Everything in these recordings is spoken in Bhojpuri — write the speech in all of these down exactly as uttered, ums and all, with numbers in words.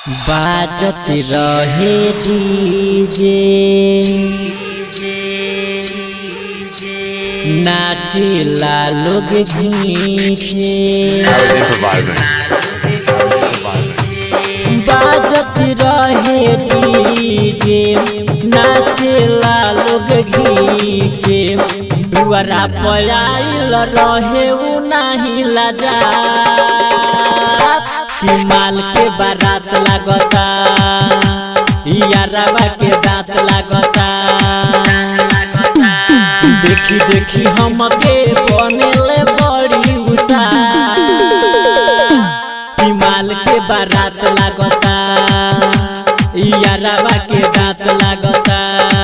बाजत रहे डीजे नाचेला लोग घींचे बाजत रहे डीजे नाचेला लोग घींचे दुआरा पर आइल रहे उ नाही लजा कि माल के बारात लागता यारवा के दांत लागता देखी देखी हमके बनेले बड़ी उषा कि माल के बारात लागता यारवा के दांत लागता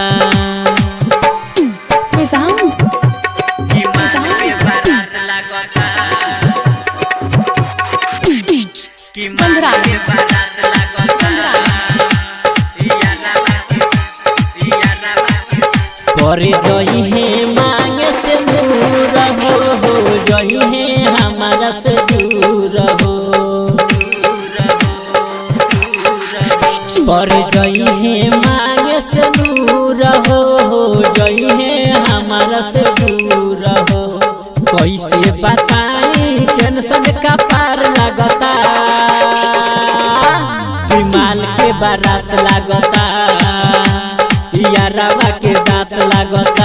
पर जई है मांगे से दूर हो हो जई है हमारा से दूर हो पर जई है मांगे से दूर हो हो जई है हमारा से दूर हो कैसे बताई टेंशन का पार लगता कि माल के बारात लागता यारवा के दांत लागता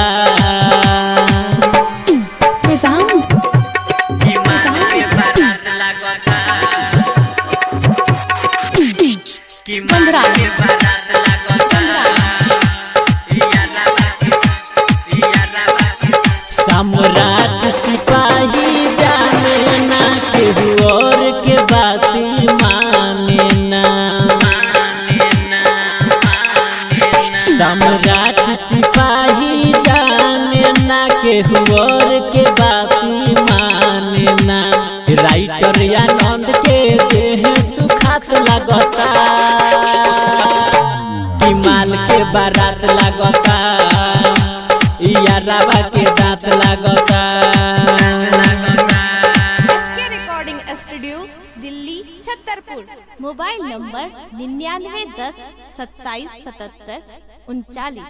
सम्राट सिपाही जाने ना केहू और के बाती माने ना सम्राट सिपाही जाने ना केहू और के बाती माने ना राइटर आनंद के देह सुखात लगता कि माल के बारात लागता यारवा के दांत लागता। SK recording studio Delhi Chhatarpur. Mobile number निन्यानवे दस सत्ताईस सतहत्तर उनचालीस।